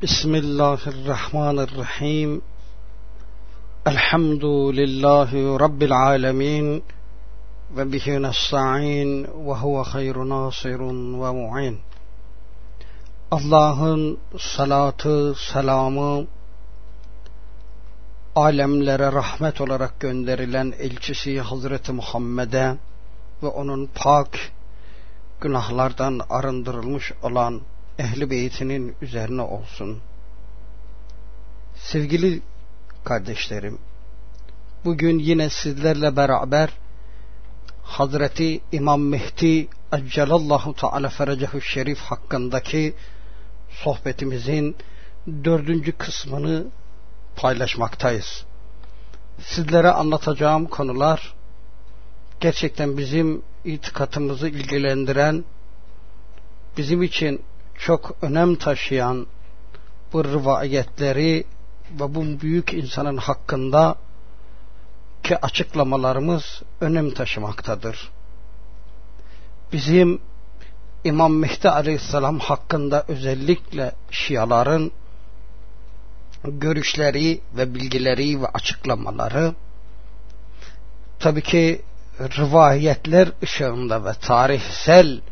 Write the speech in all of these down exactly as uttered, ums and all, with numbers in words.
Bismillahirrahmanirrahim. Elhamdülillahi Rabbil alemin. Ve bihi nesta'in ve huve hayru nasirun ve mu'in. Allah'ın salatı, selamı, alemlere rahmet olarak gönderilen elçisi Hazreti Muhammed'e ve onun pak, günahlardan arındırılmış olan Ehl-i Beytinin üzerine olsun. Sevgili kardeşlerim, bugün yine sizlerle beraber Hazreti İmam Mehdi Accelallahu Teala Ferecehu Şerif hakkındaki sohbetimizin dördüncü kısmını paylaşmaktayız. Sizlere anlatacağım konular gerçekten bizim itikadımızı ilgilendiren, bizim için çok önem taşıyan bu rivayetleri ve bu büyük insanın hakkında ki açıklamalarımız önem taşımaktadır. Bizim İmam Mehdi Aleyhisselam hakkında özellikle Şiaların görüşleri ve bilgileri ve açıklamaları tabii ki rivayetler ışığında ve tarihsel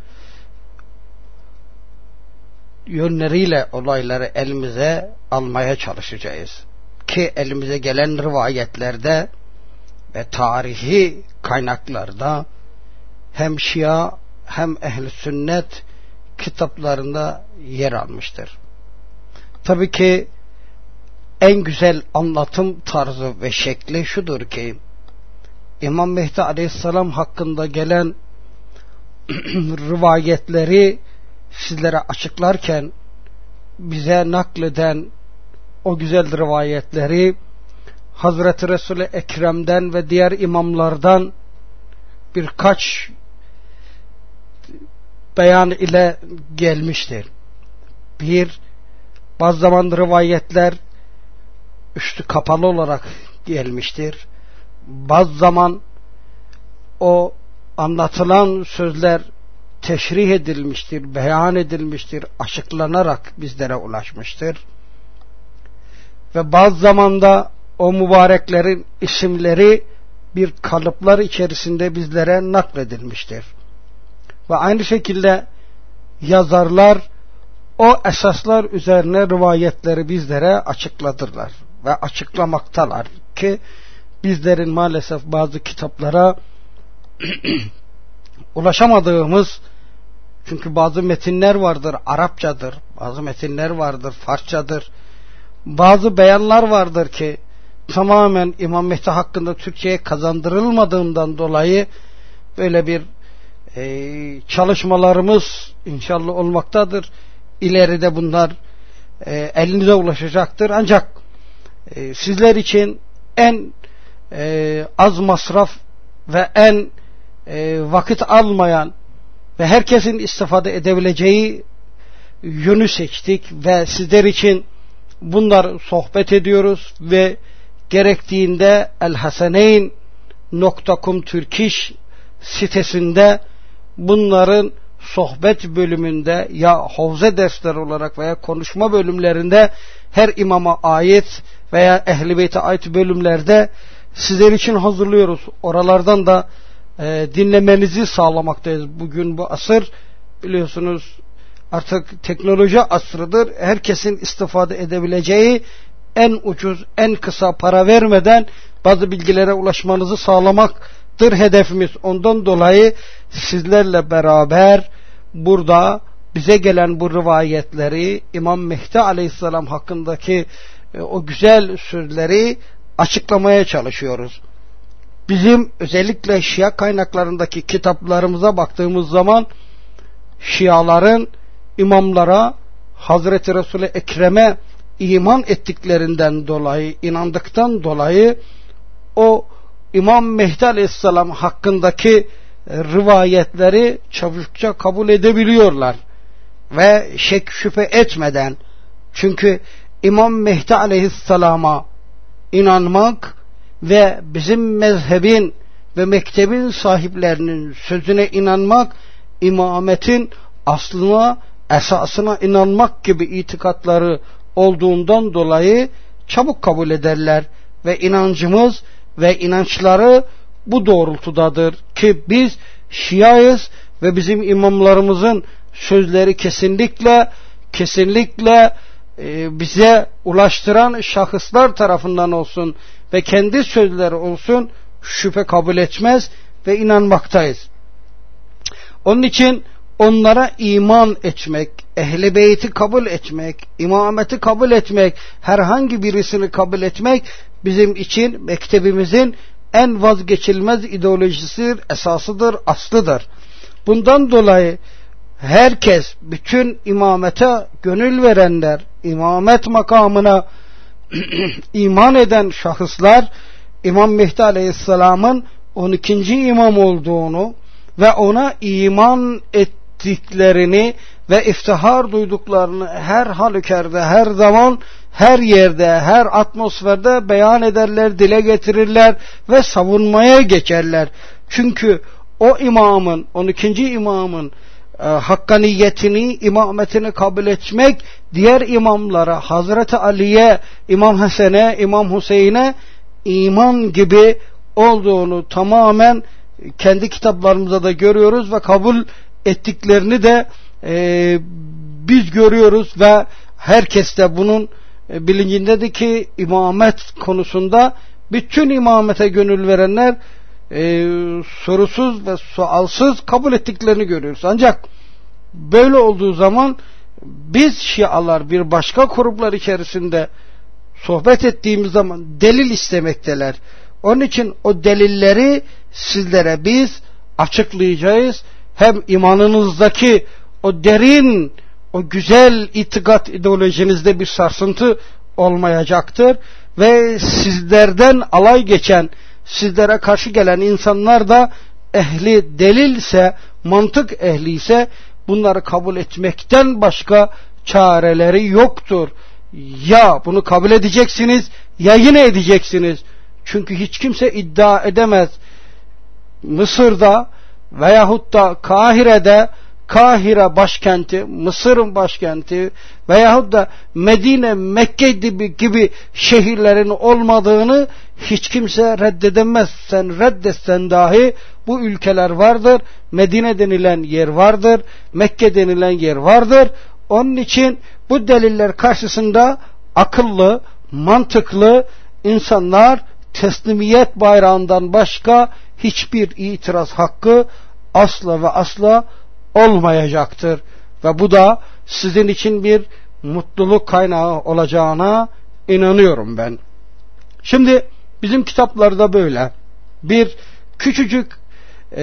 yönleriyle olayları elimize almaya çalışacağız. Ki elimize gelen rivayetlerde ve tarihi kaynaklarda hem Şia hem Ehl-i Sünnet kitaplarında yer almıştır. Tabii ki en güzel anlatım tarzı ve şekli şudur ki İmam Mehdi Aleyhisselam hakkında gelen rivayetleri sizlere açıklarken bize nakleden o güzel rivayetleri Hazreti Resul-i Ekrem'den ve diğer imamlardan birkaç beyan ile gelmiştir. Bir, bazı zaman rivayetler üstü kapalı olarak gelmiştir. Bazı zaman o anlatılan sözler teşrih edilmiştir, beyan edilmiştir, açıklanarak bizlere ulaşmıştır. Ve bazı zamanda o mübareklerin isimleri bir kalıplar içerisinde bizlere nakledilmiştir. Ve aynı şekilde yazarlar o esaslar üzerine rivayetleri bizlere açıkladırlar ve açıklamaktalar ki bizlerin maalesef bazı kitaplara ulaşamadığımız, çünkü bazı metinler vardır Arapçadır, bazı metinler vardır Farsçadır, bazı beyanlar vardır ki tamamen İmam Mehdi hakkında Türkçe'ye kazandırılmadığından dolayı böyle bir e, çalışmalarımız inşallah olmaktadır. İleride bunlar e, elinize ulaşacaktır. Ancak e, sizler için en e, az masraf ve en e, vakit almayan ve herkesin istifade edebileceği yönü seçtik ve sizler için bunlar sohbet ediyoruz ve gerektiğinde elhaseneyn nokta com Turk İş sitesinde bunların sohbet bölümünde ya havze dersleri olarak veya konuşma bölümlerinde her imama ait veya Ehl-i Beyt'e ait bölümlerde sizler için hazırlıyoruz. Oralardan da e, dinlemenizi sağlamaktayız. Bugün bu asır biliyorsunuz artık teknoloji asrıdır. Herkesin istifade edebileceği en ucuz, en kısa para vermeden bazı bilgilere ulaşmanızı sağlamaktır hedefimiz. Ondan dolayı sizlerle beraber burada bize gelen bu rivayetleri, İmam Mehdi Aleyhisselam hakkındaki e, o güzel sözleri açıklamaya çalışıyoruz. Bizim özellikle Şia kaynaklarındaki kitaplarımıza baktığımız zaman Şiaların imamlara Hazreti Resul-i Ekrem'e iman ettiklerinden dolayı, inandıktan dolayı o İmam Mehdi Aleyhisselam hakkındaki rivayetleri çabukça kabul edebiliyorlar ve şek şüphe etmeden, çünkü İmam Mehdi Aleyhisselam'a inanmak ve bizim mezhebin ve mektebin sahiplerinin sözüne inanmak, imametin aslına, esasına inanmak gibi itikatları olduğundan dolayı çabuk kabul ederler ve inancımız ve inançları bu doğrultudadır ki biz Şiayız ve bizim imamlarımızın sözleri kesinlikle kesinlikle e, bize ulaştıran şahıslar tarafından olsun ve kendi sözleri olsun şüphe kabul etmez ve inanmaktayız. Onun için onlara iman etmek, Ehl-i Beyt'i kabul etmek, imameti kabul etmek, herhangi birisini kabul etmek bizim için mektebimizin en vazgeçilmez ideolojisidir, esasıdır, aslıdır. Bundan dolayı herkes, bütün imamete gönül verenler, imamet makamına iman eden şahıslar, İmam Mehdi Aleyhisselam'ın on ikinci imam olduğunu ve ona iman ettiklerini ve iftihar duyduklarını her halükarda, her zaman, her yerde, her atmosferde beyan ederler, dile getirirler ve savunmaya geçerler. Çünkü o imamın, on ikinci imamın e, hakkaniyetini, imametini kabul etmek, diğer imamlara, Hazreti Ali'ye, İmam Hasen'e, İmam Hüseyin'e iman gibi olduğunu tamamen kendi kitaplarımızda da görüyoruz ve kabul ettiklerini de e, biz görüyoruz ve herkes de bunun e, bilincindedir ki imamet konusunda bütün imamete gönül verenler e, sorusuz ve sualsız kabul ettiklerini görüyoruz. Ancak böyle olduğu zaman biz Şialar bir başka gruplar içerisinde sohbet ettiğimiz zaman delil istemekteler. Onun için o delilleri sizlere biz açıklayacağız. Hem imanınızdaki o derin, o güzel itikat ideolojinizde bir sarsıntı olmayacaktır. Ve sizlerden alay geçen, sizlere karşı gelen insanlar da ehli delilse, mantık ehliyse bunları kabul etmekten başka çareleri yoktur. Ya bunu kabul edeceksiniz ya yine edeceksiniz. Çünkü hiç kimse iddia edemez. Mısır'da veyahut da Kahire'de, Kahire başkenti, Mısır'ın başkenti veyahut da Medine, Mekke gibi, gibi şehirlerin olmadığını hiç kimse reddedemez. Sen reddetsen dahi bu ülkeler vardır. Medine denilen yer vardır. Mekke denilen yer vardır. Onun için bu deliller karşısında akıllı, mantıklı insanlar teslimiyet bayrağından başka hiçbir itiraz hakkı asla ve asla olmayacaktır. Ve bu da sizin için bir mutluluk kaynağı olacağına inanıyorum ben. Şimdi bizim kitaplarda böyle bir küçücük e,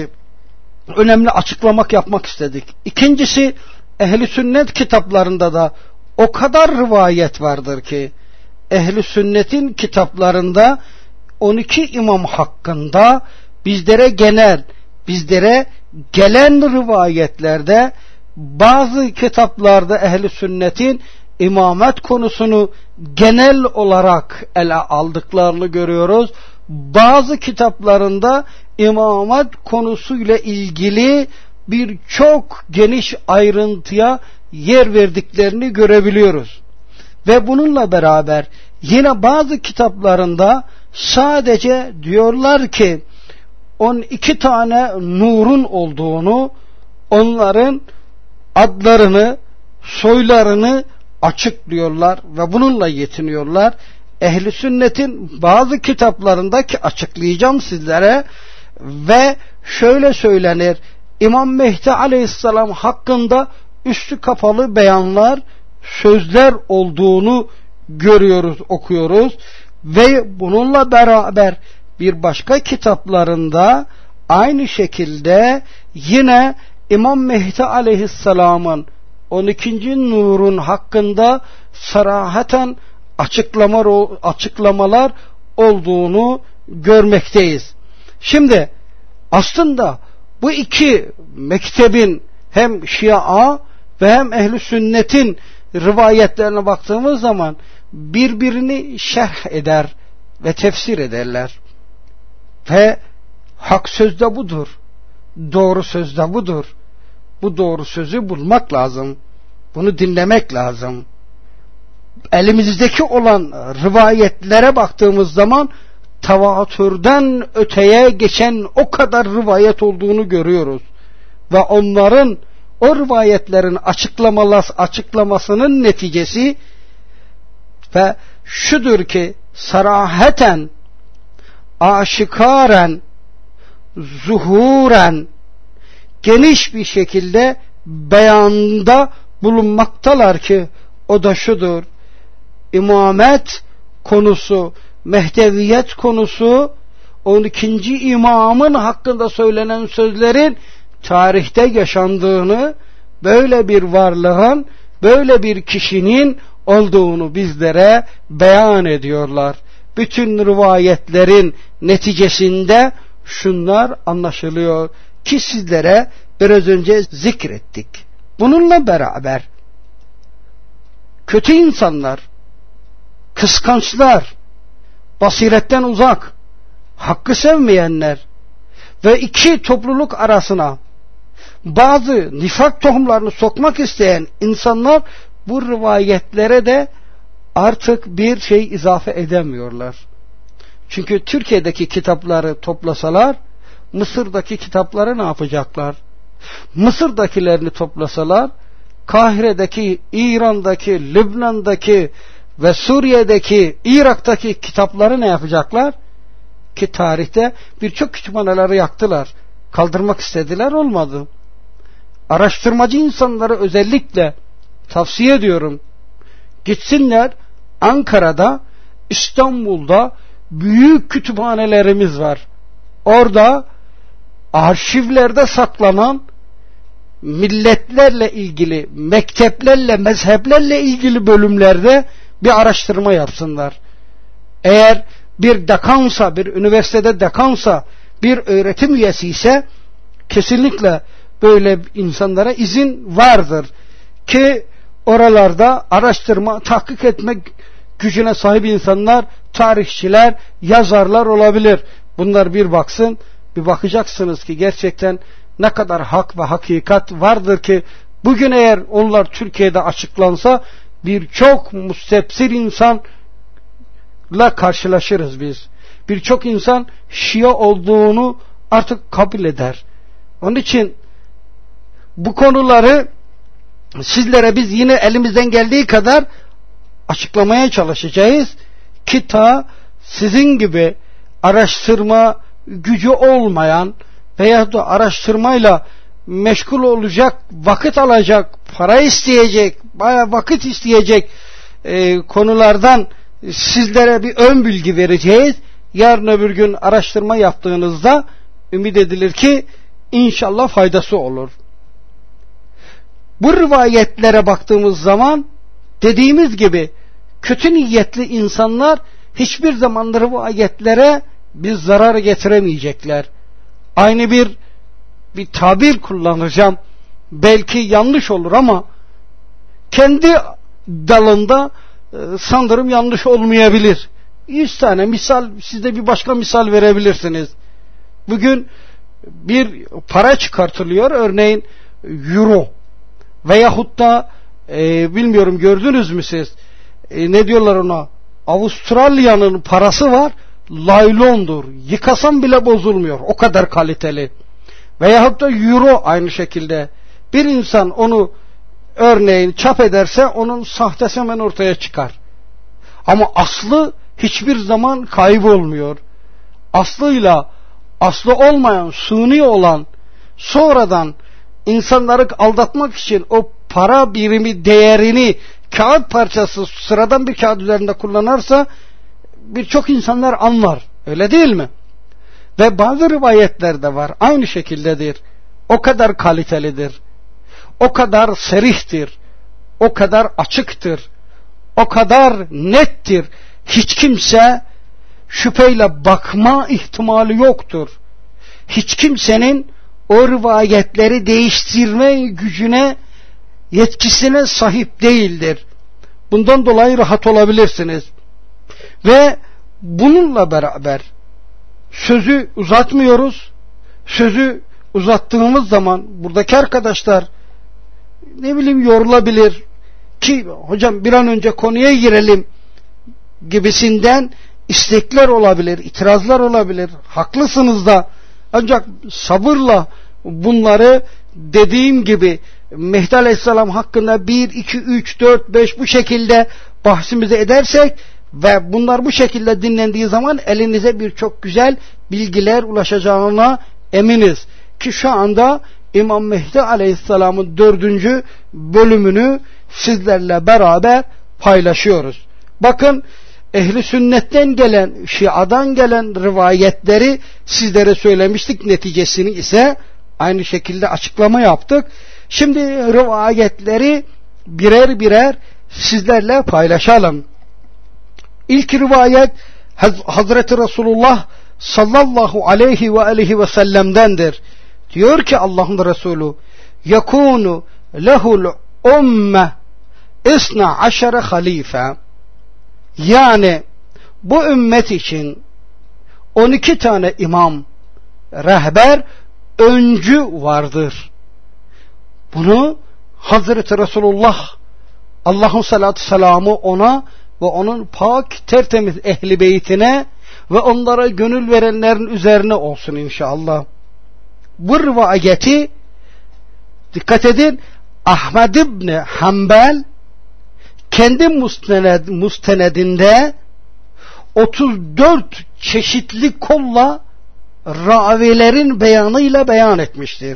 önemli açıklamak yapmak istedik. İkincisi, Ehl-i Sünnet kitaplarında da o kadar rivayet vardır ki Ehl-i Sünnet'in kitaplarında on iki imam hakkında bizlere genel, bizlere gelen rivayetlerde bazı kitaplarda Ehl-i Sünnet'in imamet konusunu genel olarak ele aldıklarını görüyoruz. Bazı kitaplarında imamet konusuyla ilgili birçok geniş ayrıntıya yer verdiklerini görebiliyoruz. Ve bununla beraber yine bazı kitaplarında sadece diyorlar ki on iki tane nurun olduğunu, onların adlarını, soylarını açıklıyorlar ve bununla yetiniyorlar. Ehl-i Sünnet'in bazı kitaplarındaki açıklayacağım sizlere ve şöyle söylenir: İmam Mehdi Aleyhisselam hakkında üstü kapalı beyanlar, sözler olduğunu görüyoruz, okuyoruz ve bununla beraber bir başka kitaplarında aynı şekilde yine İmam Mehdi Aleyhisselam'ın on ikinci nurun hakkında sarahaten açıklama, açıklamalar olduğunu görmekteyiz. Şimdi aslında bu iki mektebin hem Şia ve hem Ehl-i Sünnet'in rivayetlerine baktığımız zaman birbirini şerh eder ve tefsir ederler. Ve hak sözde budur. Doğru sözde budur. Bu doğru sözü bulmak lazım. Bunu dinlemek lazım. elimizdeki olan rivayetlere baktığımız zaman tevatürden öteye geçen o kadar rivayet olduğunu görüyoruz. Ve onların o rivayetlerin açıklamasının neticesi ve şudur ki saraheten, aşikaren, zuhuren geniş bir şekilde beyanda bulunmaktalar ki o da şudur: İmamet konusu, mehdeviyet konusu, on ikinci imamın hakkında söylenen sözlerin tarihte yaşandığını, böyle bir varlığın, böyle bir kişinin olduğunu bizlere beyan ediyorlar. Bütün rivayetlerin neticesinde şunlar anlaşılıyor ki sizlere biraz önce zikrettik. Bununla beraber kötü insanlar, kıskançlar, basiretten uzak, hakkı sevmeyenler ve iki topluluk arasına bazı nifak tohumlarını sokmak isteyen insanlar bu rivayetlere de artık bir şey izafe edemiyorlar. Çünkü Türkiye'deki kitapları toplasalar, Mısır'daki kitapları ne yapacaklar? Mısır'dakilerini toplasalar, Kahire'deki, İran'daki, Lübnan'daki ve Suriye'deki, Irak'taki kitapları ne yapacaklar? Ki tarihte birçok kütüphaneleri yaktılar. Kaldırmak istediler, olmadı. Araştırmacı insanlara özellikle tavsiye ediyorum. Gitsinler, Ankara'da, İstanbul'da büyük kütüphanelerimiz var. Orada arşivlerde saklanan milletlerle ilgili, mekteplerle, mezheplerle ilgili bölümlerde bir araştırma yapsınlar. Eğer bir dekansa, bir üniversitede dekansa, bir öğretim üyesi ise kesinlikle böyle insanlara izin vardır ki oralarda araştırma, tahkik etmek gücüne sahip insanlar, tarihçiler, yazarlar olabilir. Bunlar bir baksın, bir bakacaksınız ki gerçekten ne kadar hak ve hakikat vardır ki bugün eğer onlar Türkiye'de açıklansa birçok müstebsir insanla karşılaşırız biz. Birçok insan Şia olduğunu artık kabul eder. Onun için bu konuları sizlere biz yine elimizden geldiği kadar açıklamaya çalışacağız. Ki ta sizin gibi araştırma gücü olmayan veya da araştırmayla meşgul olacak, vakit alacak, para isteyecek, bayağı vakit isteyecek e, konulardan sizlere bir ön bilgi vereceğiz. Yarın öbür gün araştırma yaptığınızda ümit edilir ki inşallah faydası olur. Bu rivayetlere baktığımız zaman dediğimiz gibi kötü niyetli insanlar hiçbir zaman rivayetlere bir zarar getiremeyecekler. Aynı bir bir tabir kullanacağım. Belki yanlış olur ama kendi dalında e, sanırım yanlış olmayabilir. Yüz tane misal, siz de bir başka misal verebilirsiniz. Bugün bir para çıkartılıyor, örneğin euro veyahut da e, bilmiyorum gördünüz mü siz, e, ne diyorlar ona, Avustralya'nın parası var, laylondur, yıkasam bile bozulmuyor, o kadar kaliteli. Veyahut da euro aynı şekilde, bir insan onu örneğin çap ederse onun sahtesi hemen ortaya çıkar. Ama aslı hiçbir zaman kaybolmuyor. Aslıyla aslı olmayan, suni olan, sonradan insanları aldatmak için o para birimi değerini kağıt parçası, sıradan bir kağıt üzerinde kullanırsa birçok insanlar anlar. Öyle değil mi? Ve bazı rivayetler de var. Aynı şekildedir. O kadar kalitelidir. O kadar serihtir. O kadar açıktır. O kadar nettir. Hiç kimse şüpheyle bakma ihtimali yoktur. Hiç kimsenin o rivayetleri değiştirme gücüne, yetkisine sahip değildir. Bundan dolayı rahat olabilirsiniz. Ve bununla beraber sözü uzatmıyoruz. Sözü uzattığımız zaman buradaki arkadaşlar ne bileyim yorulabilir, ki hocam bir an önce konuya girelim gibisinden istekler olabilir, itirazlar olabilir. Haklısınız da, ancak sabırla bunları dediğim gibi Mehdi Aleyhisselam hakkında bir, iki, üç, dört, beş bu şekilde bahsimizi edersek ve bunlar bu şekilde dinlendiği zaman elinize birçok güzel bilgiler ulaşacağına eminiz. Ki şu anda İmam Mehdi Aleyhisselam'ın dördüncü bölümünü sizlerle beraber paylaşıyoruz. Bakın, ehli sünnetten gelen, Şia'dan gelen rivayetleri sizlere söylemiştik, neticesini ise aynı şekilde açıklama yaptık. Şimdi rivayetleri birer birer sizlerle paylaşalım. İlk rivayet Hazreti Resulullah sallallahu aleyhi ve aleyhi ve sellem'dendir. Diyor ki Allah'ın Resulü: "Yakunu lehul umme isna aşere halife." Yani bu ümmet için on iki tane imam, rehber, öncü vardır. Bunu Hazreti Resulullah, Allah'ın salatü selamı ona ve onun pak tertemiz ehli beytine ve onlara gönül verenlerin üzerine olsun inşallah. Bu rivayeti dikkat edin, Ahmed İbni Hanbel kendi mustened, mustenedinde otuz dört çeşitli kolla ravilerin beyanıyla beyan etmiştir.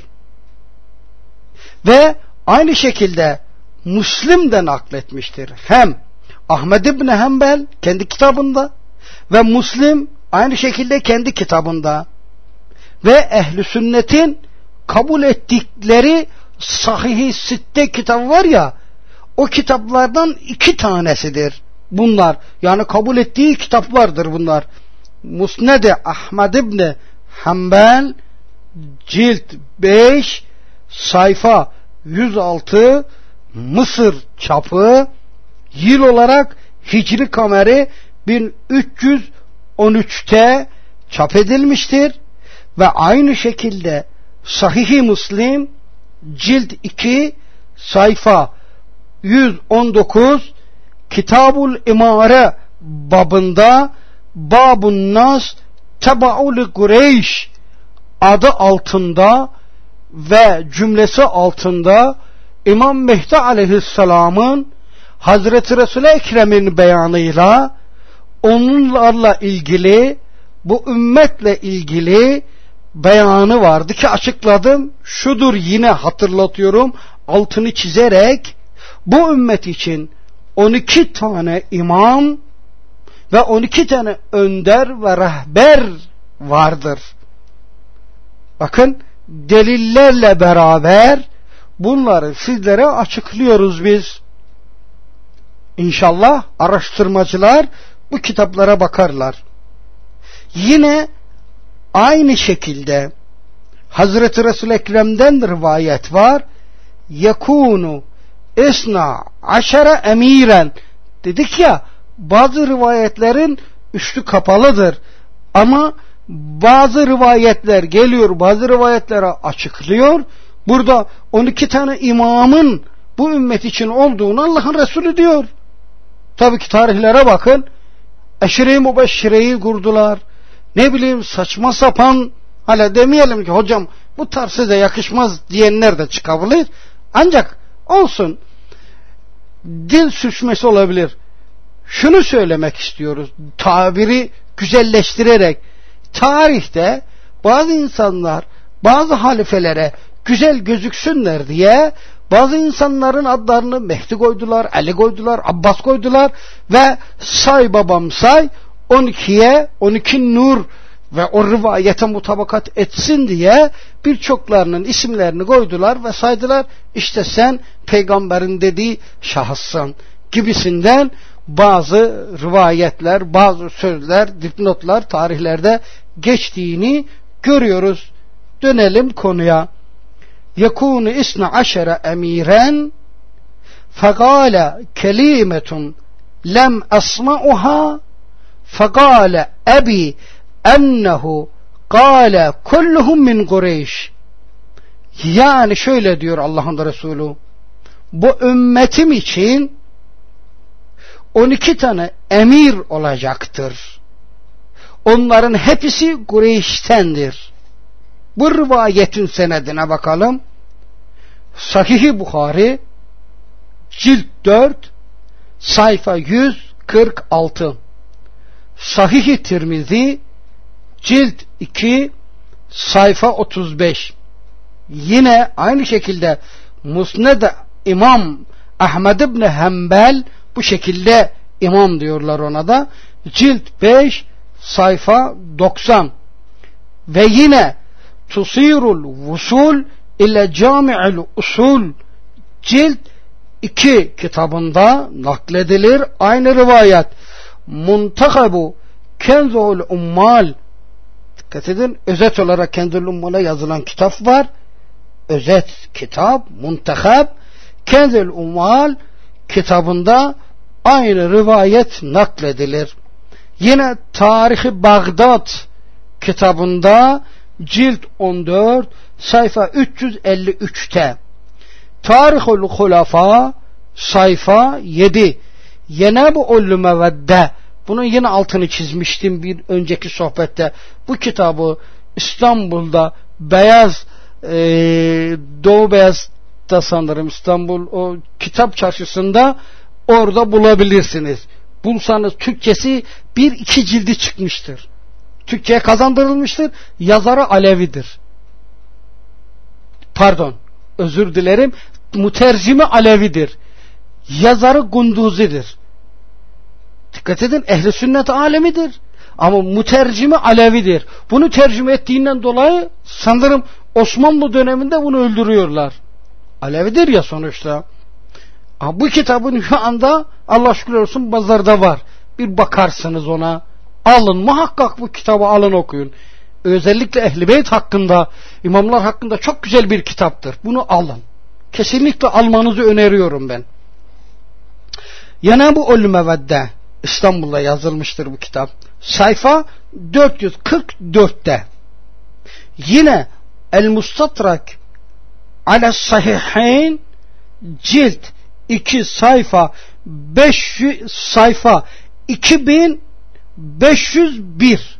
Ve aynı şekilde Müslim de nakletmiştir. Hem Ahmed İbni Hanbel kendi kitabında ve Müslim aynı şekilde kendi kitabında. Ve ehli sünnetin kabul ettikleri Sahih-i Sitte kitabı var ya, o kitaplardan iki tanesidir bunlar. Yani kabul ettiği kitaplardır bunlar. Musned-i Ahmed İbni Hanbel cilt beş sayfa yüz altı, Mısır çapı, yıl olarak Hicri kameri bin üç yüz on üçte çap edilmiştir. Ve aynı şekilde Sahih-i Müslim cilt iki sayfa yüz on dokuz, Kitabul İmare babında Babun Nas Tebaul Kureyş adı altında ve cümlesi altında İmam Mehdi Aleyhisselam'ın Hazreti Resul-i Ekrem'in beyanıyla onlarla ilgili, bu ümmetle ilgili beyanı vardı ki açıkladım. Şudur, yine hatırlatıyorum altını çizerek, bu ümmet için on iki tane imam ve on iki tane önder ve rehber vardır. Bakın, delillerle beraber bunları sizlere açıklıyoruz biz. İnşallah araştırmacılar bu kitaplara bakarlar. Yine aynı şekilde Hazreti Resul-i Ekrem'den rivayet var. Yekunu esna aşere emiren. Dedik ya, bazı rivayetlerin üstü kapalıdır. Ama bazı rivayetler geliyor, bazı rivayetlere açıklıyor. Burada on iki tane imamın bu ümmet için olduğunu Allah'ın Resulü diyor. Tabii ki tarihlere bakın. Eşire-i Mübeşşire'yi kurdular. Ne bileyim, saçma sapan, hala demeyelim ki hocam bu tarz size yakışmaz diyenler de çıkabilir. Ancak olsun, dil sürçmesi olabilir. Şunu söylemek istiyoruz, tabiri güzelleştirerek: tarihte bazı insanlar bazı halifelere güzel gözüksünler diye bazı insanların adlarını Mehdi koydular, Ali koydular, Abbas koydular ve say babam say on ikiye on iki nur ve o rivayete mutabakat etsin diye birçoklarının isimlerini koydular ve saydılar. İşte sen peygamberin dediği şahıssın gibisinden bazı rivayetler, bazı sözler, dipnotlar tarihlerde geçtiğini görüyoruz. Dönelim konuya. Yekûnü isne aşere emiren fegâle kelimetun lem asma'uha fegâle ebi ennehu kâle kulluhum min Kureyş. Yani şöyle diyor Allah'ın Resulü: bu ümmetim için on iki tane emir olacaktır. Onların hepsi Kureyş'tendir. Bu rivayetin senedine bakalım. Sahih-i Buhari cilt dört sayfa yüz kırk altı, Sahih-i Tirmizi cilt iki sayfa otuz beş, yine aynı şekilde Musned İmam Ahmed ibn Hanbel, bu şekilde imam diyorlar ona da, cilt beş sayfa doksan ve yine Tusirul Vusul ile Cami'ül Usul cilt iki kitabında nakledilir aynı rivayet. Muntakabu Kenzul Ummal, dikkat edin, özet olarak Kenzul Ummal'a yazılan kitap var. Özet kitap, muntakab Kenzul Ummal kitabında aynı rivayet nakledilir. Yine Tarih-i Bağdat kitabında cilt on dört sayfa üç yüz elli üçte, Tarihul Hulafa sayfa yedi, Yenab-ül Mevedde, bunun yine altını çizmiştim bir önceki sohbette. Bu kitabı İstanbul'da Beyaz e, Doğu Beyaz'da sanırım, İstanbul o kitap çarşısında, orada bulabilirsiniz. Bulsanız Türkçesi bir iki cildi çıkmıştır. Türkçe'ye kazandırılmıştır. Yazarı Alevidir. Pardon, özür dilerim. Mutercimi Alevidir. Yazarı Gunduzi'dir. Dikkat edin, ehli sünnet alemidir. Ama mutercimi Alevidir. Bunu tercüme ettiğinden dolayı sanırım Osmanlı döneminde bunu öldürüyorlar. Alevidir ya sonuçta. Ama bu kitabın şu anda Allah şükür olsun pazarda var. Bir bakarsınız ona. Alın, muhakkak bu kitabı alın, okuyun. Özellikle Ehl-i Beyt hakkında, imamlar hakkında çok güzel bir kitaptır. Bunu alın. Kesinlikle almanızı öneriyorum ben. Yenab-ül Mevedde, İstanbul'da yazılmıştır bu kitap. Sayfa dört yüz kırk dörtte. Yine El-Mustatrak ala Sahihayn cilt iki sayfa beş yüz sayfa iki bin beş yüz bir.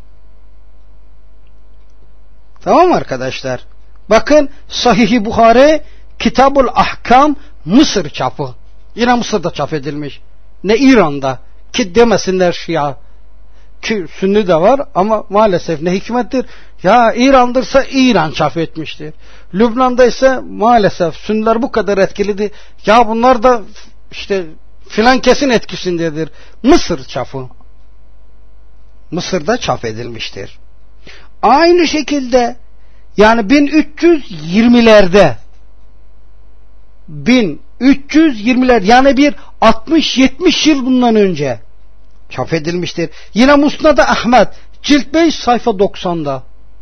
Tamam mı arkadaşlar? Bakın Sahih-i Buhari Kitabul Ahkam Mısır çapı. Yine Mısır'da çap edilmiş. Ne İran'da. Ki demesinler Şia. Ki Sünni de var ama maalesef ne hikmettir. Ya İran'dırsa İran çap etmiştir. Lübnan'da ise maalesef Sünniler bu kadar etkilidir. Ya bunlar da işte filan kesin etkisindedir. Mısır çapı. Mısır'da çap edilmiştir. Aynı şekilde yani bin üç yüz yirmilerde bin üç yüz yirmiler yani bir altmış yetmiş yıl bundan önce çap edilmiştir. Yine Musnad-ı Ahmed cilt beş sayfa doksanda.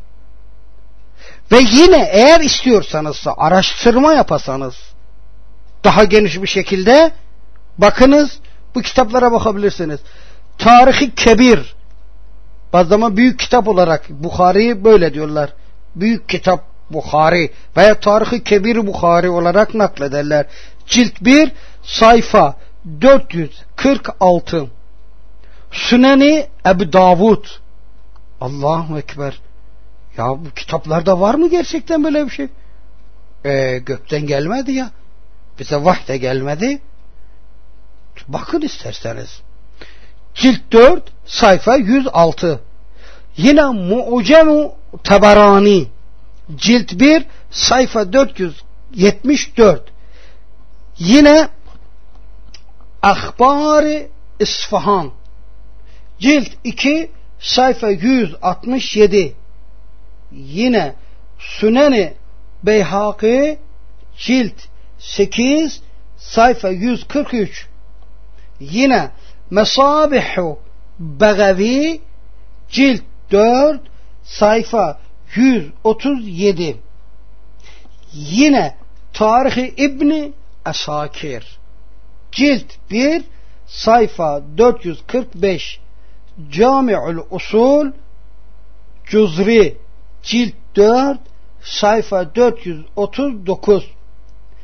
Ve yine eğer istiyorsanız araştırma yapasanız daha geniş bir şekilde bakınız, bu kitaplara bakabilirsiniz. Tarih-i Kebir, bazı zaman büyük kitap olarak Bukhari'yi böyle diyorlar. Büyük kitap Bukhari veya Tarih-i Kebir Bukhari olarak naklederler. Cilt bir sayfa dört yüz kırk altı. Süneni Ebu Davud. Allahu Ekber. Ya bu kitaplarda var mı gerçekten böyle bir şey? Ee, gökten gelmedi ya. Bize vahiy de gelmedi. Bakın isterseniz. Cilt dört sayfa yüz altı. Yine Mu'cemu Tabarani cilt bir sayfa dört yüz yetmiş dört. Yine Ahbar-ı İsfahan cilt iki sayfa yüz altmış yedi. Yine Sünen-i Beyhaki cilt sekiz sayfa yüz kırk üç. Yine Mesabih-u Begavi cilt dört sayfa yüz otuz yedi. Yine Tarih-i İbni Asakir cilt bir sayfa dört yüz kırk beş. Cami'ül Usul Cuzri cilt dört sayfa dört yüz otuz dokuz.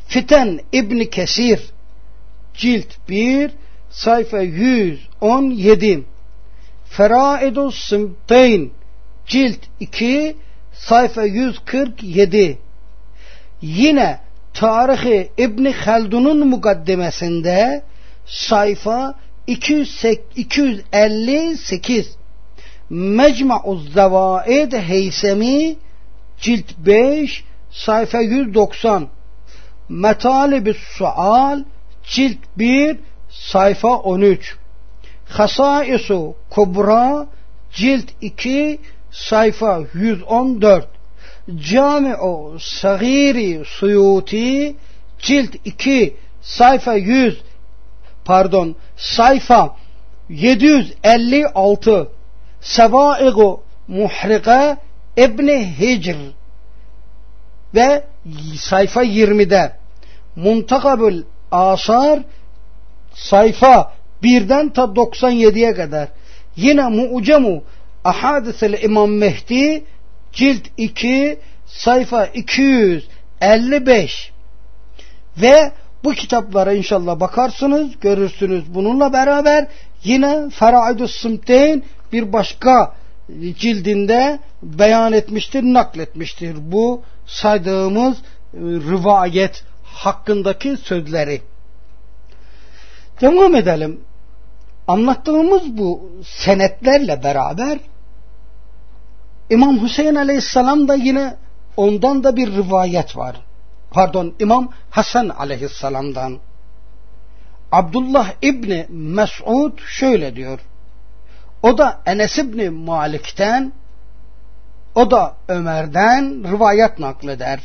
Fiten İbni Kesir cilt bir sayfa yüz on yedi, Feraidus Simteyn cilt iki sayfa yüz kırk yedi. Yine Tarih-i İbni Haldun'un mukaddemesinde sayfa iki yüz elli sekiz, Mecmu'uz Zevaid Heysemi cilt beş sayfa yüz doksan, Metalibü's Sual cilt bir sayfa on üç, Hasaisu Kubra cilt iki sayfa yüz on dört, Cami'u Sagiri Suyuti cilt iki sayfa yüz pardon sayfa yedi yüz elli altı, Sevaigu Muhrika İbni Hicr ve sayfa yirmide, Muntakabül Asar sayfa birden ta doksan yediye kadar. Yine Mu'cemu Ahadis-i İmam Mehdi cilt iki sayfa iki yüz elli beş. Ve bu kitaplara inşallah bakarsınız, görürsünüz. Bununla beraber yine Feraidus Simteyn bir başka cildinde beyan etmiştir, nakletmiştir bu saydığımız rivayet hakkındaki sözleri. Devam edelim. Anlattığımız bu senetlerle beraber İmam Hüseyin Aleyhisselam da yine ondan da bir rivayet var. Pardon, İmam Hasan Aleyhisselam'dan. Abdullah İbni Mes'ud şöyle diyor. O da Enes İbni Malik'ten, o da Ömer'den rivayet nakleder.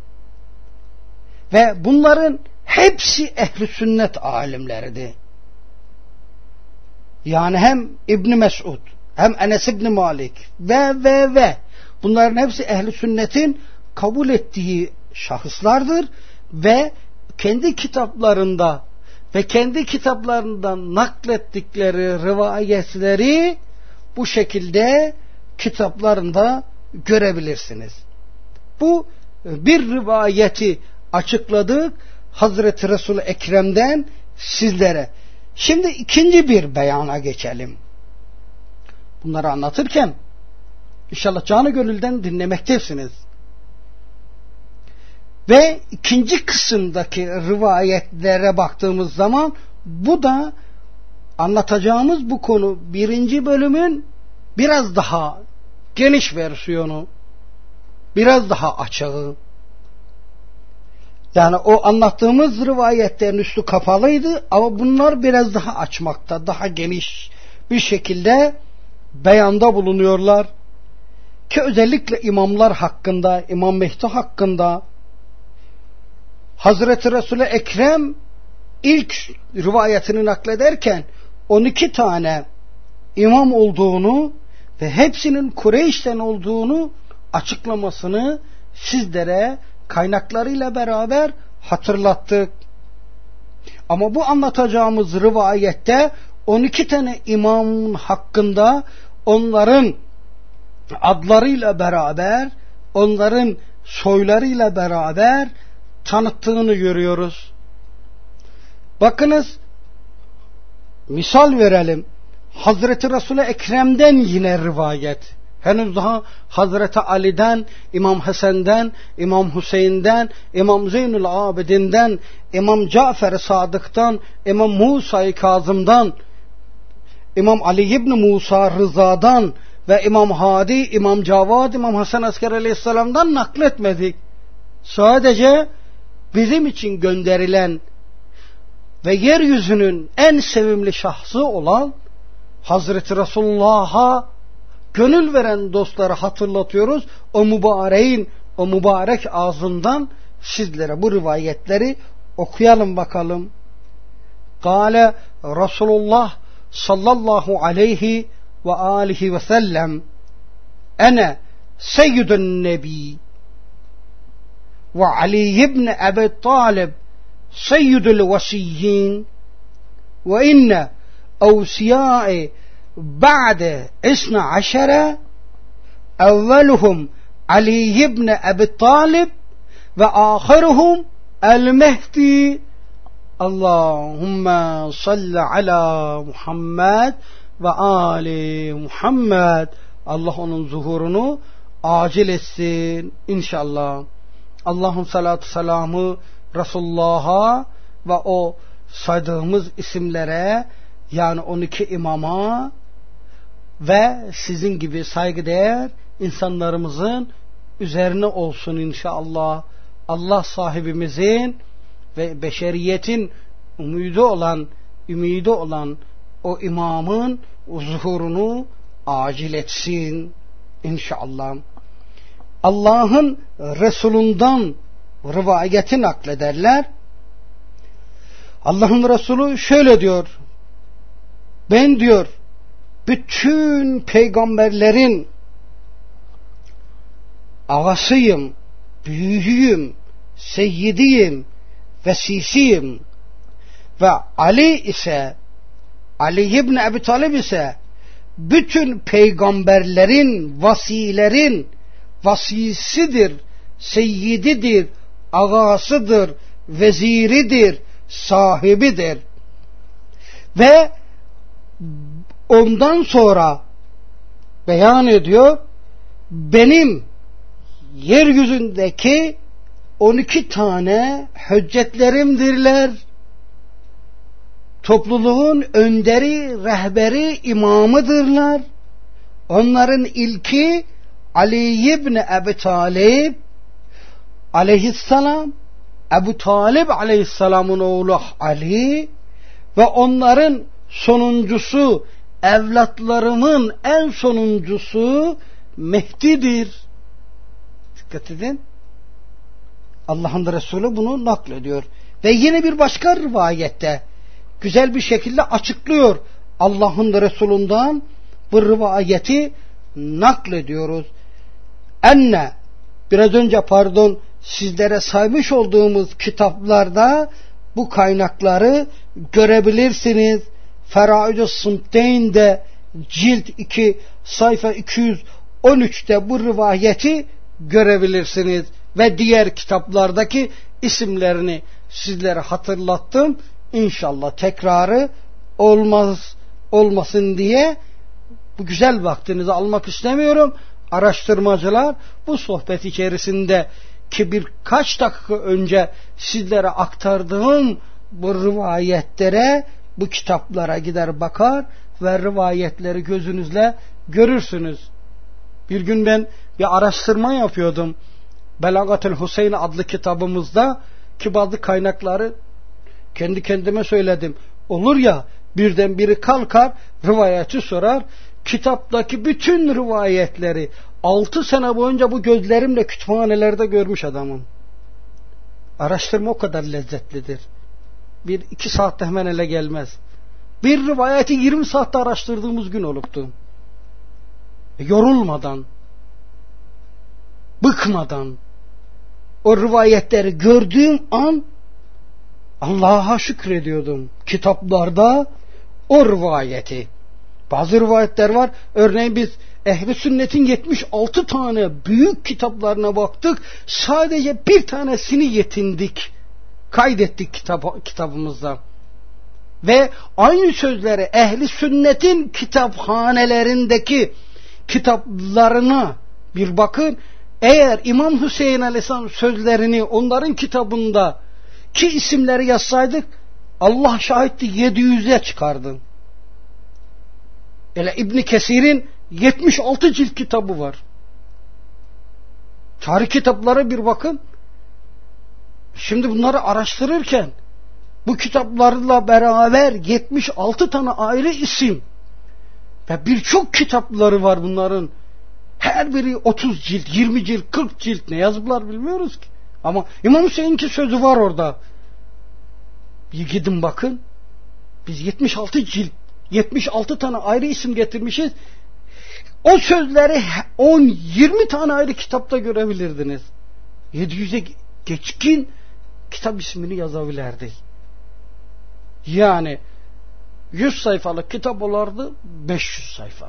Ve bunların hepsi ehli sünnet alimleridir. Yani hem İbni Mes'ud, hem Enes İbni Malik ve ve ve bunların hepsi ehli sünnetin kabul ettiği şahıslardır ve kendi kitaplarında ve kendi kitaplarından naklettikleri rivayetleri bu şekilde kitaplarında görebilirsiniz. Bu bir rivayeti açıkladık Hazreti Resul-i Ekrem'den sizlere. Şimdi ikinci bir beyana geçelim. Bunları anlatırken inşallah canı gönülden dinlemektesiniz. Ve ikinci kısımdaki rivayetlere baktığımız zaman bu da anlatacağımız bu konu birinci bölümün biraz daha geniş versiyonu, biraz daha açığı. Yani o anlattığımız rivayetlerin üstü kapalıydı ama bunlar biraz daha açmakta, daha geniş bir şekilde beyanda bulunuyorlar. Ki özellikle imamlar hakkında, İmam Mehdi hakkında Hazreti Resul-i Ekrem ilk rivayetini naklederken on iki tane imam olduğunu ve hepsinin Kureyş'ten olduğunu açıklamasını sizlere kaynaklarıyla beraber hatırlattık. Ama bu anlatacağımız rivayette on iki tane imamın hakkında onların adlarıyla beraber, onların soylarıyla beraber tanıttığını görüyoruz. Bakınız, misal verelim. Hazreti Resul-i Ekrem'den yine rivayet. Henüz daha Hazreti Ali'den, İmam Hasan'dan, İmam Hüseyin'den, İmam Zeynül Abidin'den, İmam Cafer-i Sadık'tan, İmam Musa-i Kazım'dan, İmam Ali İbni Musa Rıza'dan ve İmam Hadi, İmam Cavad, İmam Hasan Askeri Aleyhisselam'dan nakletmedik. Sadece bizim için gönderilen ve yeryüzünün en sevimli şahsı olan Hazreti Resulullah'a gönül veren dostları hatırlatıyoruz. O mübareğin, o mübarek ağzından sizlere bu rivayetleri okuyalım bakalım. Kâle Resulullah sallallahu aleyhi ve alihi ve sellem ene seyyidun nebi ve Ali ibn Ebi Talib seyyidul vesiyyin ve inne evsiyâi ba'de isna aşere evveluhum Ali ibn Ebi Talib ve ahiruhum el-Mehdi. Allahümme salli ala Muhammed ve ali Muhammed. Allah onun zuhurunu acil etsin inşallah. Allah'ın salatu selamı Resulullah'a ve o saydığımız isimlere, yani on iki imama ve sizin gibi saygıdeğer insanlarımızın üzerine olsun inşallah. Allah sahibimizin ve beşeriyetin ümidi olan, ümidi olan o imamın zuhurunu acil etsin inşallah. Allah'ın Resulünden rivayeti naklederler. Allah'ın Resulü şöyle diyor: ben diyor bütün peygamberlerin ağasıyım, büyüğüyüm, seyyidiyim, vesisiyim ve Ali ise, Ali ibn Ebi Talib ise bütün peygamberlerin, vasilerin vasisidir, seyyididir, ağasıdır, veziridir, sahibidir. Ve ondan sonra beyan ediyor, benim yeryüzündeki on iki tane hüccetlerimdirler. Topluluğun önderi, rehberi, imamıdırlar. Onların ilki Ali ibn Ebi Talib aleyhisselam, Ebu Talib aleyhisselamın oğlu Ali ve onların sonuncusu, evlatlarımın en sonuncusu Mehdi'dir. Dikkat edin. Allah'ın Resulü bunu naklediyor. Ve yine bir başka rivayette güzel bir şekilde açıklıyor. Allah'ın Resulü'nden bu rivayeti naklediyoruz. Enne, biraz önce pardon sizlere saymış olduğumuz kitaplarda bu kaynakları görebilirsiniz. Feraid-i Sımteyn'de cilt iki sayfa iki yüz on üçte bu rivayeti görebilirsiniz. Ve diğer kitaplardaki isimlerini sizlere hatırlattım. İnşallah tekrarı olmaz olmasın diye bu güzel vaktinizi almak istemiyorum. Araştırmacılar bu sohbet içerisinde ki birkaç dakika önce sizlere aktardığım bu rivayetlere, bu kitaplara gider bakar ve rivayetleri gözünüzle görürsünüz. Bir gün ben bir araştırma yapıyordum. Belagatül Hüseyin adlı kitabımızda ki bazı kaynakları kendi kendime söyledim. Olur ya birden biri kalkar rivayeti sorar. Kitaptaki bütün rivayetleri altı sene boyunca bu gözlerimle kütüphanelerde görmüş adamım. Araştırma o kadar lezzetlidir. Bir iki saatte hemen ele gelmez. Bir rivayeti yirmi saatte araştırdığımız gün oluptu. E, yorulmadan, bıkmadan o rivayetleri gördüğüm an Allah'a şükrediyordum. Kitaplarda o rivayeti. Bazı rivayetler var. Örneğin biz Ehl-i Sünnet'in yetmiş altı tane büyük kitaplarına baktık. Sadece bir tanesini yetindik. Kaydettik kitap, kitabımızda. Ve aynı sözleri Ehl-i Sünnet'in kitaphanelerindeki kitaplarına bir bakın. Eğer İmam Hüseyin Aleyhisselam sözlerini onların kitabında ki isimleri yazsaydık Allah şahitti yedi yüze çıkardı. Öyle İbn Kesir'in yetmiş altı cilt kitabı var. Tarih kitaplara bir bakın. Şimdi bunları araştırırken bu kitaplarla beraber yetmiş altı tane ayrı isim ve birçok kitapları var bunların. Her biri otuz cilt, yirmi cilt, kırk cilt, ne yazıplar bilmiyoruz ki. Ama İmam Hüseyin'in sözü var orada. Bir gidin bakın. Biz yetmiş altı cilt, yetmiş altı tane ayrı isim getirmişiz. O sözleri on yirmi tane ayrı kitapta görebilirdiniz. yedi yüze geçkin kitap ismini yazabilirdik. Yani yüz sayfalık kitap olardı beş yüz sayfa.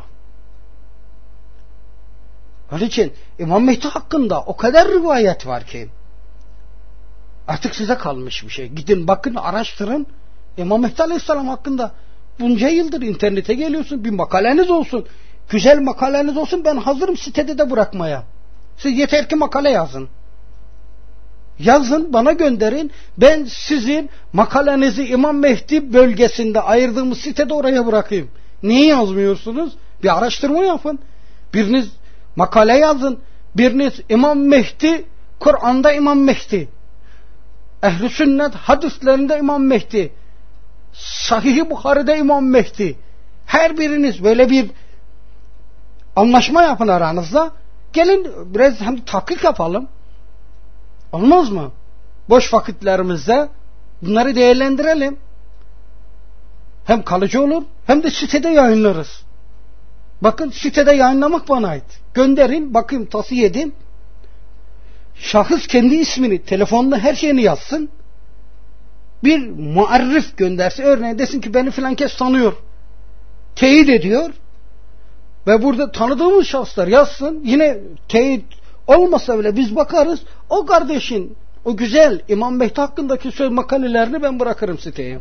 Onun için İmam Mehdi hakkında o kadar rivayet var ki. Artık size kalmış bir şey. Gidin bakın, araştırın. İmam Mehdi Aleyhisselam hakkında bunca yıldır internete geliyorsun. Bir makaleniz olsun. Güzel makaleniz olsun. Ben hazırım sitede de bırakmaya. Siz yeter ki makale yazın. Yazın, bana gönderin. Ben sizin makalenizi İmam Mehdi bölgesinde ayırdığımız sitede oraya bırakayım. Niye yazmıyorsunuz? Bir araştırma yapın. Biriniz makale yazın. Biriniz İmam Mehdi, Kur'an'da İmam Mehdi, Ehl-i Sünnet hadislerinde İmam Mehdi, Sahih-i Buhari'de İmam Mehdi. Her biriniz böyle bir anlaşma yapın aranızda. Gelin biraz hem tahkik yapalım. Olmaz mı? Boş vakitlerimizde bunları değerlendirelim. Hem kalıcı olur hem de sitede yayınlarız. Bakın, sitede yayınlamak bana ait. Gönderin, bakayım, tavsiye edin. Şahıs kendi ismini, telefonda her şeyini yazsın. Bir muarrif göndersin. Örneğin desin ki beni filan kes tanıyor. Teyit ediyor. Ve burada tanıdığımız şahıslar yazsın. Yine teyit olmasa bile biz bakarız. O kardeşin o güzel İmam Mehdi hakkındaki söz makalelerini ben bırakırım siteye.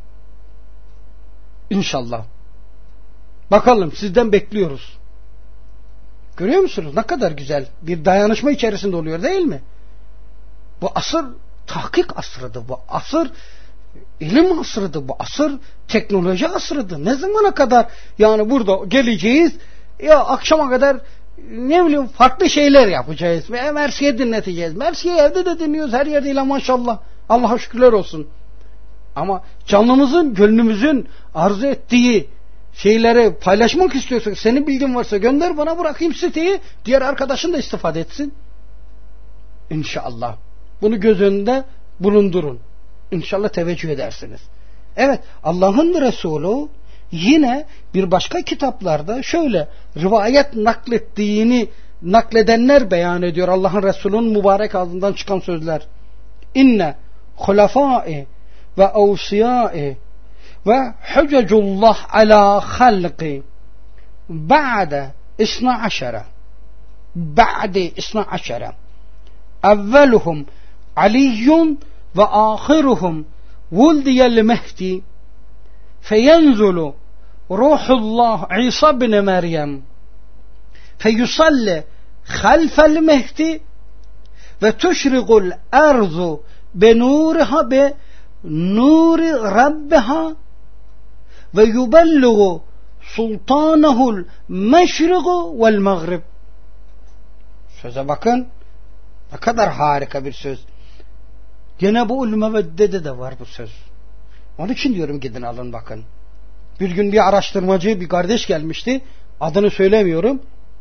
İnşallah. Bakalım, sizden bekliyoruz. Görüyor musunuz? Ne kadar güzel bir dayanışma içerisinde oluyor değil mi? Bu asır tahkik asrıdır. Bu asır ilim asrıdır. Bu asır teknoloji asrıdır. Ne zamana kadar yani burada geleceğiz, ya akşama kadar ne bileyim farklı şeyler yapacağız. Ve Mersiye dinleteceğiz. Mersiye evde de dinliyoruz, her yerde ile maşallah. Allah'a şükürler olsun. Ama canımızın, gönlümüzün arzu ettiği şeyleri paylaşmak istiyorsan, senin bilgin varsa gönder bana, bırakayım siteyi. Diğer arkadaşın da istifade etsin. İnşallah. Bunu göz önünde bulundurun. İnşallah teveccüh edersiniz. Evet, Allah'ın Resulü yine bir başka kitaplarda şöyle rivayet naklettiğini nakledenler beyan ediyor. Allah'ın Resulü'nün mübarek ağzından çıkan sözler. İnne hulafâi ve evsiyâi ve hucecullah ala halqi ba'de isna aşere ba'de isna aşere evveluhum aliyyun ve ahiruhum vuldiyel mehdi feyenzulu ruhullah İsa bin Meryem feyusalli halfel mehdi ve tuşrigul arzu benuriha be nuri rabbiha ve yubellugu sultanahul meşrigu vel mağrib. Söze bakın, ne kadar harika bir söz. Gene bu ulûm ve dede de var bu söz. Onun için diyorum, gidin alın bakın. Bir gün bir araştırmacı, bir kardeş gelmişti. Adını söylemiyorum.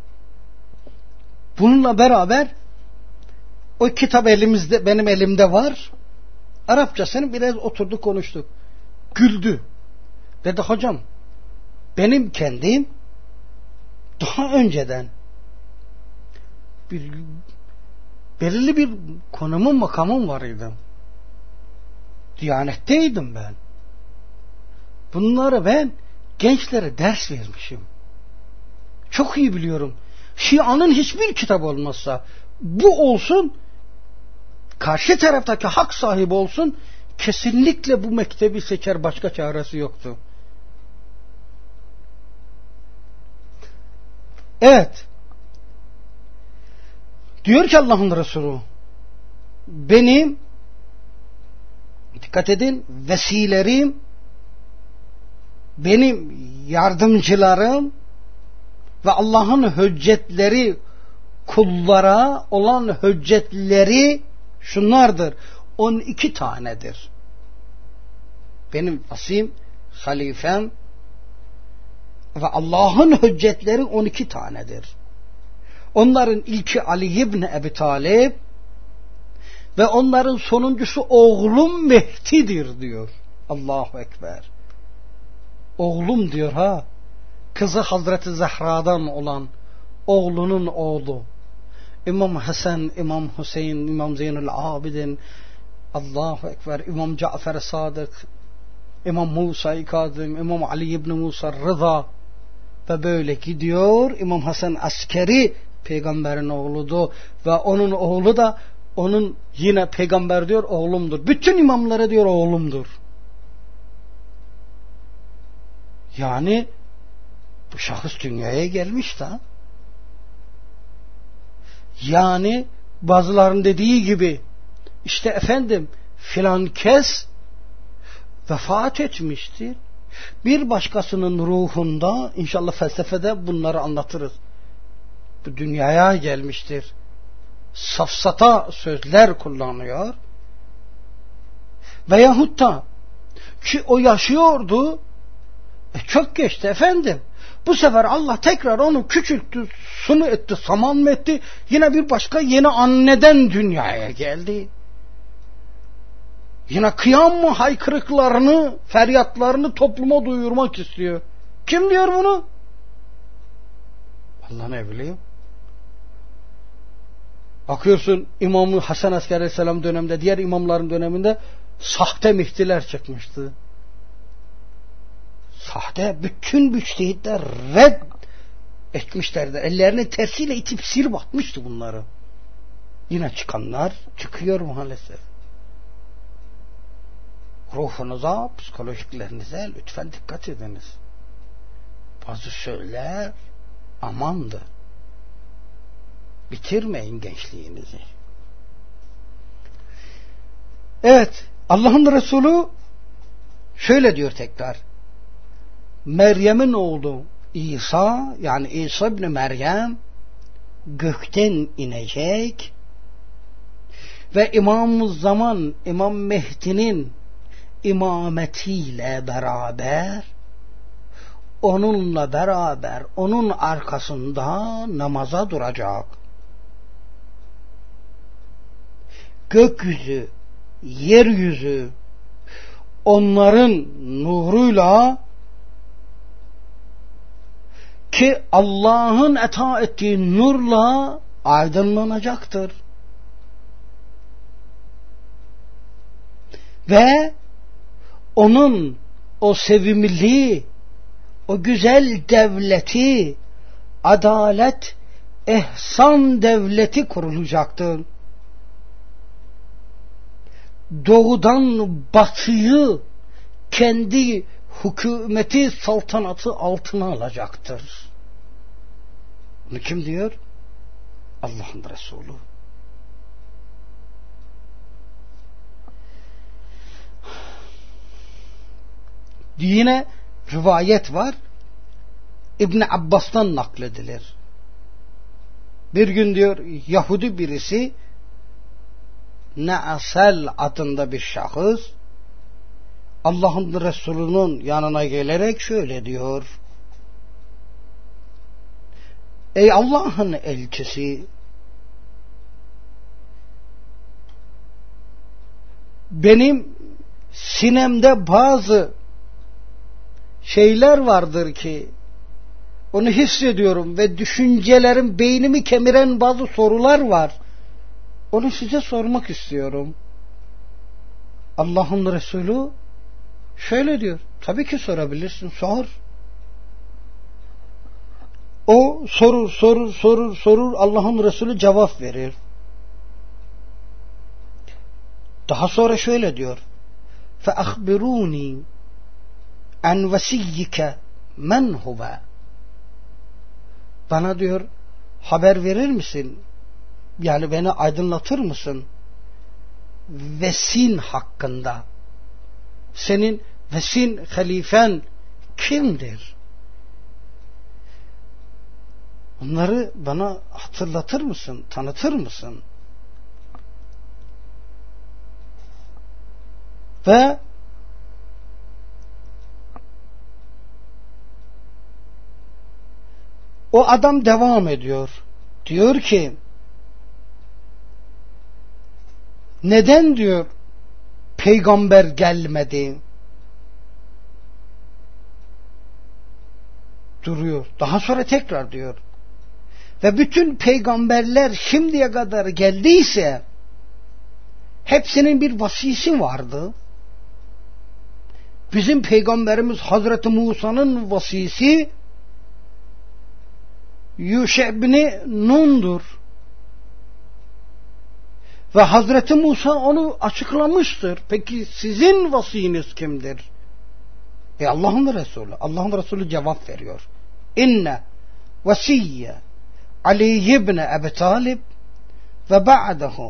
Bununla beraber o kitap elimizde, benim elimde var. Arapçasını biraz oturduk, konuştuk. Güldü. Dedi, hocam benim kendim daha önceden bir belirli bir konumum, makamım vardı. Diyanetteydim ben. Bunları ben gençlere ders vermişim. Çok iyi biliyorum. Şia'nın hiçbir kitap olmazsa bu olsun, karşı taraftaki hak sahibi olsun, kesinlikle bu mektebi seçer, başka çaresi yoktu. Evet. Diyor ki Allah'ın Resulü, benim, dikkat edin, vesilerim, benim yardımcılarım ve Allah'ın hüccetleri, kullara olan hüccetleri şunlardır. on iki tanedir. Benim vasim, halifem ve Allah'ın hüccetleri on iki tanedir. Onların ilki Ali ibn Ebi Talib ve onların sonuncusu oğlum Mehdi'dir diyor. Allahu Ekber. Oğlum diyor ha. Kızı Hazreti Zehra'dan olan oğlunun oğlu. İmam Hasan, İmam Hüseyin, İmam Zeynül Abidin, Allahu Ekber, İmam Cafer Sadık, İmam Musa Kazım, İmam Ali ibn Musa Rıza ve böyle gidiyor. İmam Hasan askeri peygamberin oğludu ve onun oğlu da onun yine peygamber diyor oğlumdur. Bütün imamlara diyor oğlumdur. Yani bu şahıs dünyaya gelmiş de. Yani bazıların dediği gibi işte efendim filan kes vefat etmiştir. Bir başkasının ruhunda inşallah felsefede bunları anlatırız. Bu dünyaya gelmiştir. Safsata sözler kullanıyor. Veyahut da ki o yaşıyordu e çok geçti efendim. Bu sefer Allah tekrar onu küçülttü, sunu etti, saman mı etti? Yine bir başka yeni anneden dünyaya geldi. Yine kıyam mı haykırıklarını, feryatlarını topluma duyurmak istiyor. Kim diyor bunu? Allah ne biliyor? Bakıyorsun İmam-ı Hasan Askeri Aleyhisselam döneminde, diğer imamların döneminde sahte müftiler çıkmıştı. Sahte bütün müçtehitler red etmişlerdi. Ellerini tersiyle itip silip atmıştı bunları. Yine çıkanlar çıkıyor maalesef. Ruhunuza, psikolojiklerinize lütfen dikkat ediniz. Bazı söyler amandı. Bitirmeyin gençliğinizi. Evet, Allah'ın Resulü şöyle diyor tekrar. Meryem'in oğlu İsa, yani İsa ibn Meryem gökten inecek ve İmam-ı Zaman, İmam Mehdi'nin imametiyle beraber onunla beraber onun arkasında namaza duracak. Gökyüzü, yeryüzü onların nuruyla ki Allah'ın eta ettiği nurla aydınlanacaktır. Ve onun o sevimli, o güzel devleti, adalet, ihsan devleti kurulacaktır. Doğudan batıyı kendi hükümeti, saltanatı altına alacaktır. Bunu kim diyor? Allah'ın Resulü. Yine rivayet var. İbn Abbas'tan nakledilir. Bir gün diyor Yahudi birisi Ne'asel adında bir şahıs Allah'ın Resulü'nün yanına gelerek şöyle diyor. Ey Allah'ın elçisi, benim sinemde bazı şeyler vardır ki onu hissediyorum ve düşüncelerim, beynimi kemiren bazı sorular var. Onu size sormak istiyorum. Allah'ın Resulü şöyle diyor. Tabii ki sorabilirsin, sor. O sorur, sorur, sorur, sorur. Allah'ın Resulü cevap verir. Daha sonra şöyle diyor. فَأَخْبِرُونِي عَنْ وَسِيِّكَ مَنْ هُوَ Bana diyor haber verir misin? Yani beni aydınlatır mısın? Vesin hakkında. Senin vesin halifen kimdir? Bunları bana hatırlatır mısın? Tanıtır mısın? Ve o adam devam ediyor. Diyor ki neden diyor peygamber gelmedi? Duruyor. Daha sonra tekrar diyor. Ve bütün peygamberler şimdiye kadar geldiyse hepsinin bir vasisi vardı. Bizim peygamberimiz Hazreti Musa'nın vasisi Yuşe ibn Nun'dur. Ve Hazreti Musa onu açıklamıştır. Peki sizin vasiyiniz kimdir? E Allah'ın Resulü. Allah'ın Resulü cevap veriyor. İnne vesiyye Ali ibn Ebi Talib ve ba'dahu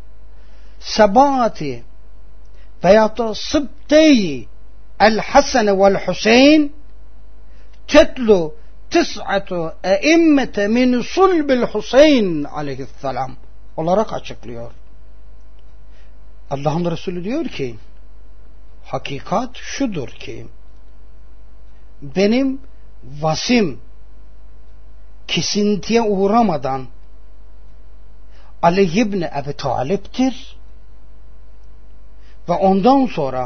sebati veyahut da sıbteyi el Hasan vel Hüseyin tetlu tis'atu eimmete min sulbil Hüseyin aleyhisselam olarak açıklıyor. Allah'ın Resulü diyor ki hakikat şudur ki benim vasim kesintiye uğramadan Ali ibn Ebi Talib'tir ve ondan sonra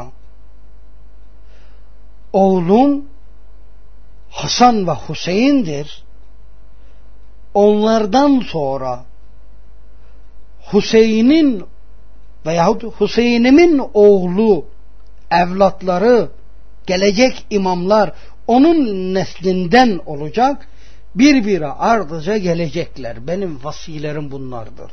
oğlum Hasan ve Hüseyin'dir. Onlardan sonra Hüseyin'in veyahut Hüseyin'imin oğlu evlatları, gelecek imamlar onun neslinden olacak, birbiri ardıca gelecekler. Benim vasilerim bunlardır.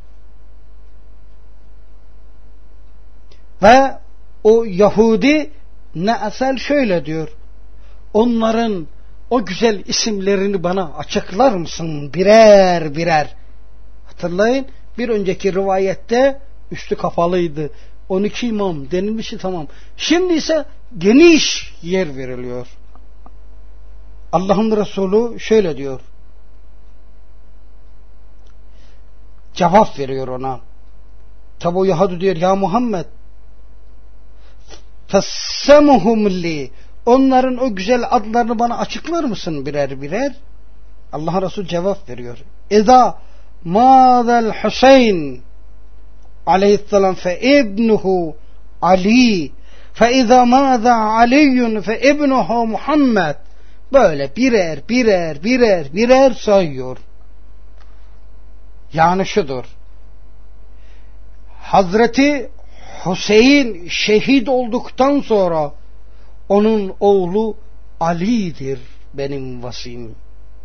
Ve o Yahudi Ne'esel şöyle diyor. Onların o güzel isimlerini bana açıklar mısın birer birer? Hatırlayın, bir önceki rivayette üstü kapalıydı. on iki imam denilmişti, tamam. Şimdi ise geniş yer veriliyor. Allah'ın Resulü şöyle diyor. Cevap veriyor ona. Tabi o Yahudi diyor, ya Muhammed fessemuhum li, onların o güzel adlarını bana açıklar mısın birer birer? Allah Resulü cevap veriyor. İza mâzel Hüseyin aleyhisselam fe ibnuhu Ali fe izâ mâza Aliyyun fe ibnuhu Muhammed. Böyle birer birer birer birer sayıyor. Yani şudur. Hazreti Hüseyin şehit olduktan sonra onun oğlu Ali'dir benim vasim.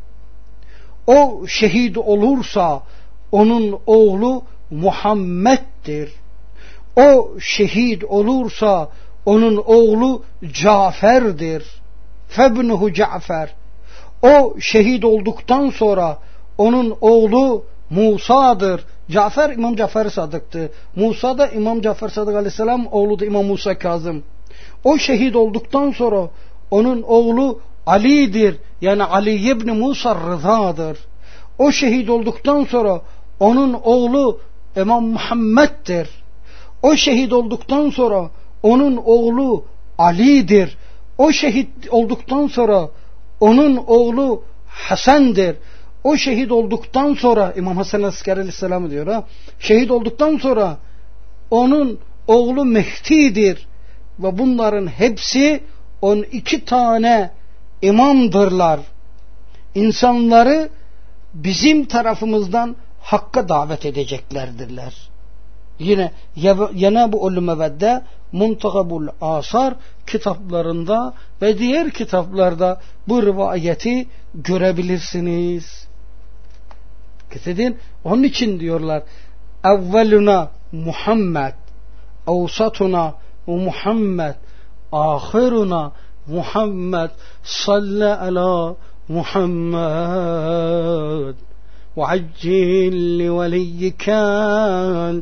O şehit olursa onun oğlu Muhammed'dir. O şehit olursa onun oğlu Cafer'dir. Febnuhu Cafer. O şehit olduktan sonra onun oğlu Musa'dır. Cafer İmam Cafer Sadık'tı. Musa da İmam Cafer Sadık Aleyhisselam oğlu da İmam Musa Kazım. O şehit olduktan sonra onun oğlu Ali'dir. Yani Ali ibn Musa Rıza'dır. O şehit olduktan sonra onun oğlu İmam Muhammed'dir. O şehit olduktan sonra onun oğlu Ali'dir. O şehit olduktan sonra onun oğlu Hasan'dır. O şehit olduktan sonra İmam Hasan Askeri Aleyhisselam diyor ha. Şehit olduktan sonra onun oğlu Mehdi'dir. Ve bunların hepsi on iki tane imamdırlar. İnsanları bizim tarafımızdan hakka davet edeceklerdirler. Yine Cenab-ı Ulumevved'de Muntakabul Asar kitaplarında ve diğer kitaplarda bu rivayeti görebilirsiniz. Kesedin. Onun için diyorlar evveluna Muhammed, avsatuna Muhammed, ahiruna Muhammed, salli ala Muhammed ve accil li veliyyikel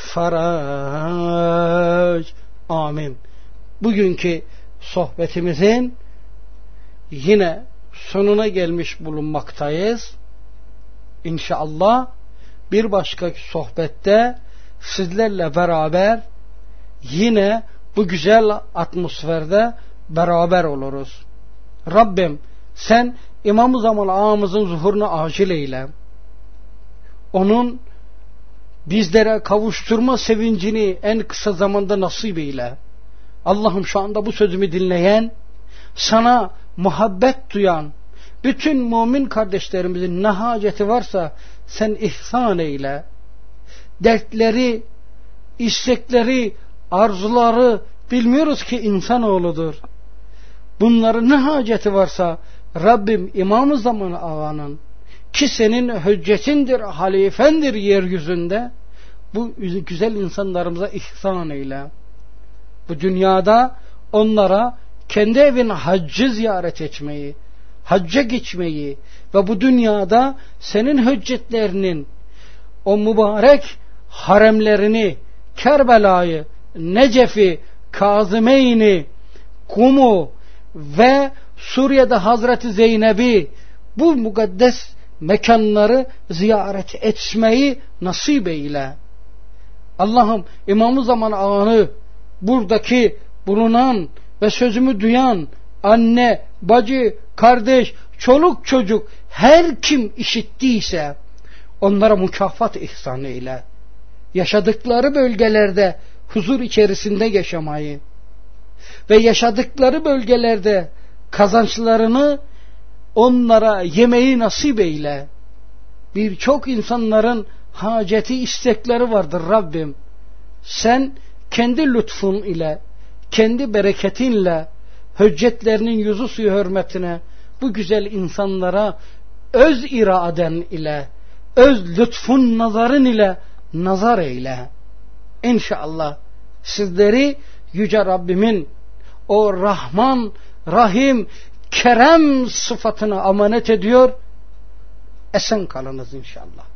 faraj. Amin. Bugünkü sohbetimizin yine sonuna gelmiş bulunmaktayız. İnşallah bir başka sohbette sizlerle beraber yine bu güzel atmosferde beraber oluruz. Rabbim sen İmam-ı Zaman ağamızın zuhurunu acil eyle. Onun bizlere kavuşturma sevincini en kısa zamanda nasip eyle. Allah'ım şu anda bu sözümü dinleyen, sana muhabbet duyan bütün mümin kardeşlerimizin ne haceti varsa sen ihsan eyle. Dertleri, istekleri, arzuları bilmiyoruz ki insanoğludur. Bunların ne haceti varsa Rabbim İmam-ı Zaman ağanın ki senin hüccetindir, halifendir yeryüzünde, bu güzel insanlarımıza ihsan eyle. Bu dünyada onlara kendi evine haccı ziyaret etmeyi, hacca geçmeyi ve bu dünyada senin hüccetlerinin o mübarek haremlerini, Kerbela'yı, Necef'i, Kazımeyn'i, Kum'u ve Suriye'de Hazreti Zeynep'i, bu mukaddes mekanları ziyaret etmeyi nasip eyle. Allah'ım İmam-ı Zaman Ağa'nı, buradaki bulunan ve sözümü duyan anne, bacı, kardeş, çoluk çocuk her kim işittiyse onlara mükafat ihsan eyle. Yaşadıkları bölgelerde huzur içerisinde yaşamayı ve yaşadıkları bölgelerde kazançlarını onlara yemeyi nasip eyle. Birçok insanların haceti, istekleri vardır Rabbim. Sen kendi lütfun ile, kendi bereketinle, hüccetlerinin yüzü suyu hürmetine bu güzel insanlara öz iraden ile, öz lütfun nazarın ile nazar eyle. İnşallah sizleri Yüce Rabbimin o Rahman, Rahim, Kerem sıfatına emanet ediyor. Esen kalınız inşallah.